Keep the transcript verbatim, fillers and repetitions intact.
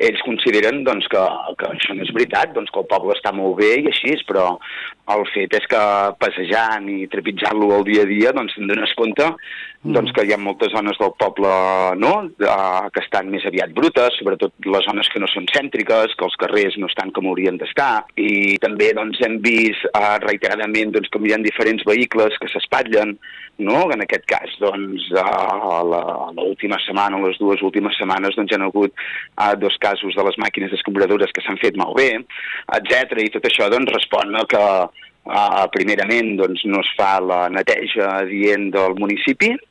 ells consideren doncs, que, que això no és veritat, doncs, que el poble està molt bé i així, però el fet és que passejant i trepitjant-lo el dia a dia doncs te'n dones compte mm. doncs, que hi ha moltes zones del poble no? de, que estan més aviat brutes, sobretot les zones que no són cèntriques, que els carrers no estan com haurien d'estar, i també doncs, hem vist uh, reiteradament doncs, com hi ha diferents vehicles que s'espatllen, no? En aquest cas, doncs, uh, l'última setmana, les dues últimes setmanes, doncs, hi ha hagut uh, dos casos de les màquines escombradores que s'han fet malbé, etcètera. I tot això doncs, respon a que Uh, primerament doncs, no es fa la neteja adient del municipi